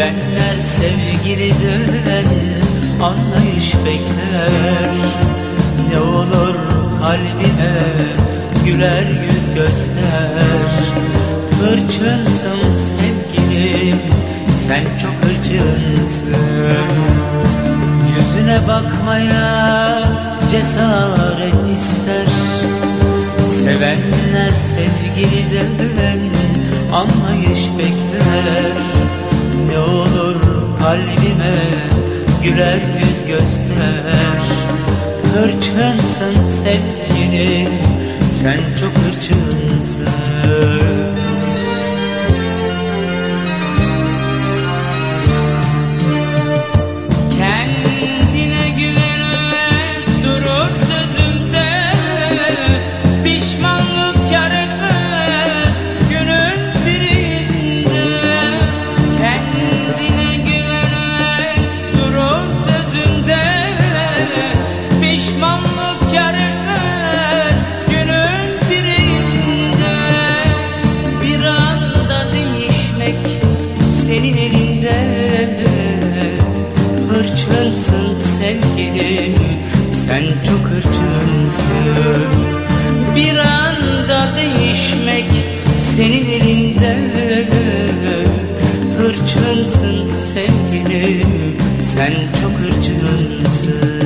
Sevenler sevgiliden anlayış bekler. Ne olur kalbime güler yüz göster. Hırçınsın sevgilim, sen çok hırçınsın. Yüzüne bakmaya cesaret ister. Sevenler sevgiliden anlayış bekler. Ne olur kalbime güler yüz göster. Hırçınsın sevgilim, sen çok hırçınsın. Kendine güvenme, durur sözünde. Pişmanlık kâr etmez günün birinde. Kendine güvenme, durur sözünde. Pişmanlık kâr etmez günün birinde. Bir anda değişmek senin elinde. Hırçınsın sevgilim, sen çok hırçınsın. Bir anda değişmek senin elinde. Hırçınsın sevgilim, sen çok hırçınsın.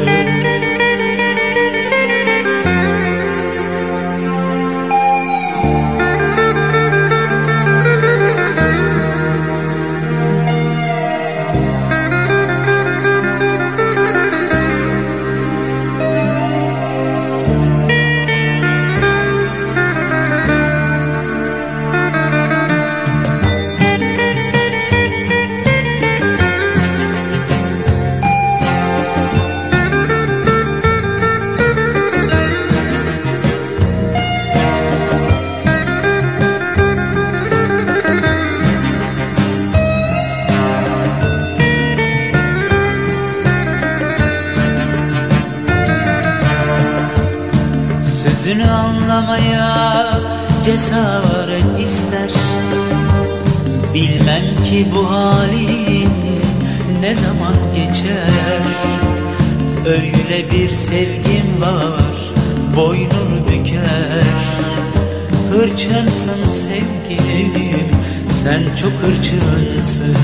Sözünü anlamaya cesaret ister. Bilmem ki bu halin ne zaman geçer. Öyle bir sevgim var, boynunu büker. Hırçınsın sevgilim, sen çok hırçınsın.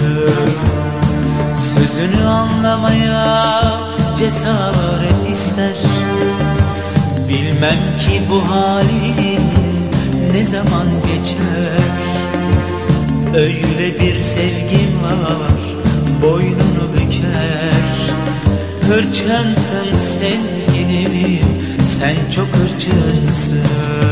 Sözünü anlamaya cesaret ister. Bilmem ki bu halin ne zaman geçer. Öyle bir sevgim var, boynunu büker. Hırçınsın sevgilim, sen çok hırçınsın.